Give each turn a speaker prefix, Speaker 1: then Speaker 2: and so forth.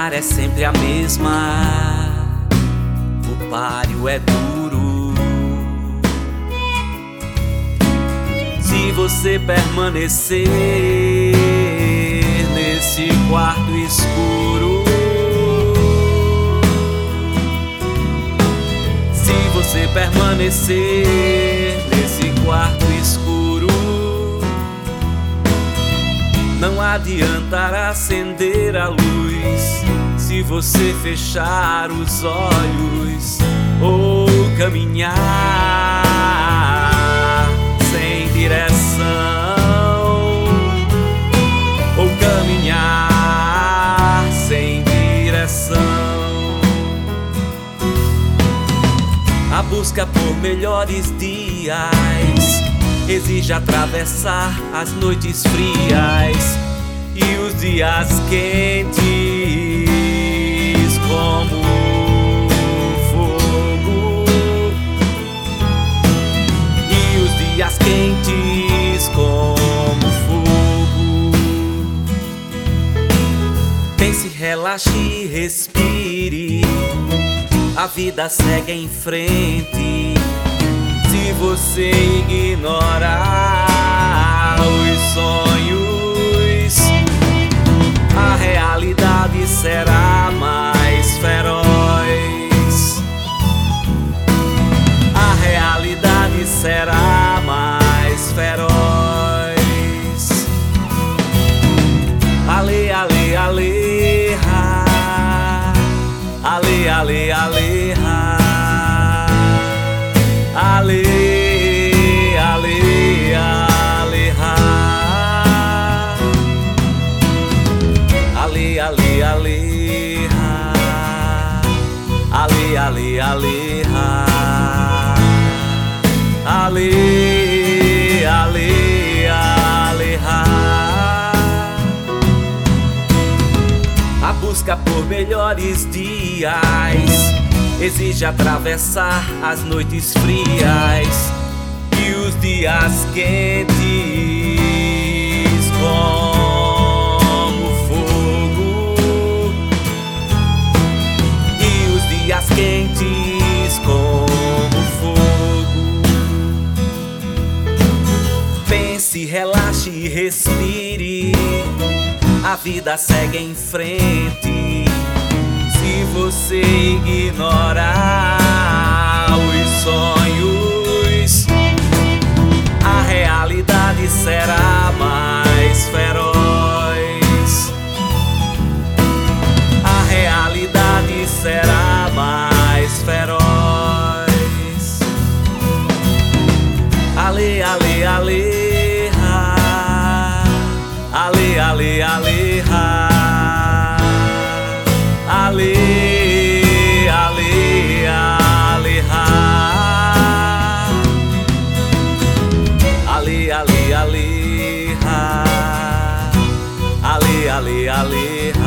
Speaker 1: história é sempre a mesma, o páreo é duro. Se você permanecer nesse quarto escuro, se você permanecer nesse quarto escuro, não adiantará acender a luz se você fechar os olhos ou caminhar sem direção, ou caminhar sem direção. A busca por melhores dias exige atravessar as noites frias e os dias quentes como fogo, e os dias quentes como fogo. Pense, relaxe e respire, a vida segue em frente. Se você ignorar os sonhos, a realidade será mais feroz. A realidade será mais feroz. Ale, ale, ale, ha. Ale, ale, ale, ha. Ale, ale, ale, ha. Ale, ale, ale, ha. Ale, ale, ale, ha. Ale, ale, ale, ha. A busca por melhores dias exige atravessar as noites frias e os dias quentes como fogo, e os dias quentes como fogo. Pense, relaxe e respire, a vida segue em frente. Se você ignorar os sonhos, a realidade será mais feroz. A realidade será mais feroz. Ale, ale, ale, ha. Ale, ale, ale, ha. Ale, ale, ale, ha. Ale, ale, ale, ha. Ale, ale, ale,